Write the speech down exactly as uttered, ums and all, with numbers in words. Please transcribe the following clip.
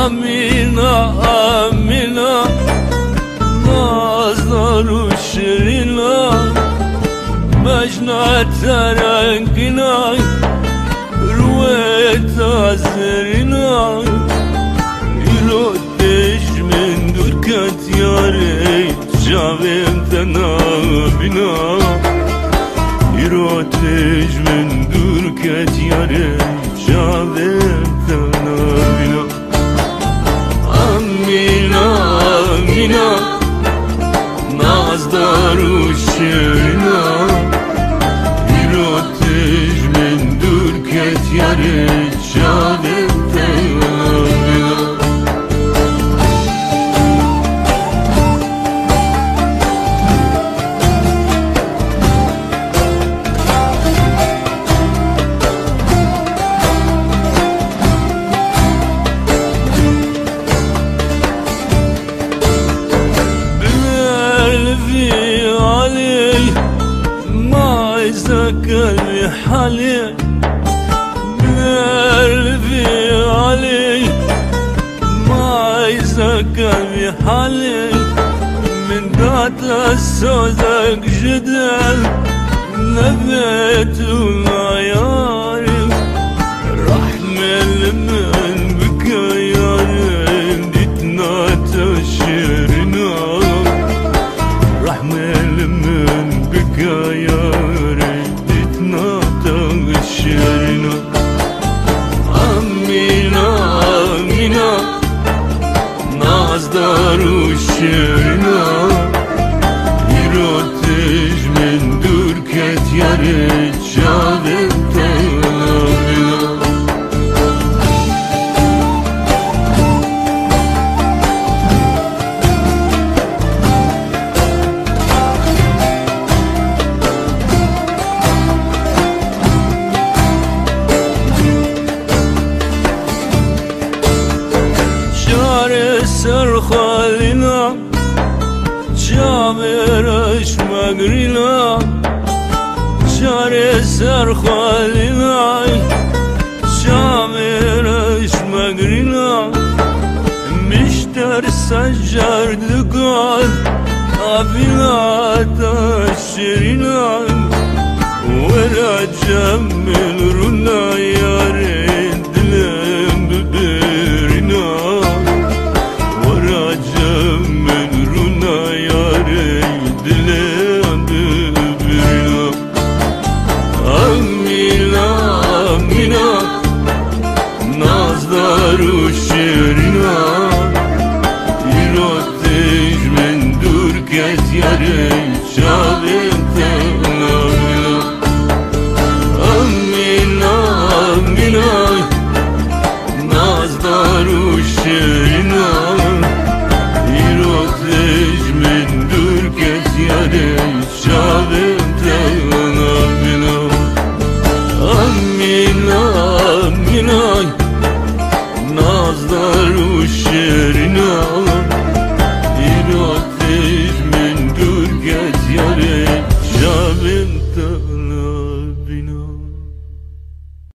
آمینا آمینا نازدار و شیرینا مجنى ترنگینا روی تازرینا ایرو دیش من دور کت یاری جاویم تنابینا ایرو دیش من دور کت یاری جاویم تنابینا آمینا آمینا نازدار و شیرینا ایرو دیش من دور کت یاری جاویم تنابینا قلبي حالي قلبي علي ما يزك قلبي حالي من ذات السودك جدل نبيت وليالي رحمة من بك يا ريم ديتنا تشيرنا رحمة من بك يا شیرینا آمینا آمینا نازدار و شیرینا ایرو دیش من دور کت یاری جاویم تنابینا سر خالنا جامرش مگرینا شار سر خالنا جامرش مگرینا مشتر سجر دقال قابلا تشرینا ورا جمل رونا یارین دلم ببرینا من رونا یاری دلم ببرینا آمینا آمینا نازدار و شیرینا ایرو دیش من دور کت یاری جاویم تنابینا آمینا آمینا نازدار و شیرینا من دور کت یاری جاویم تنابینا آمینا آمینا نازدار و شیرین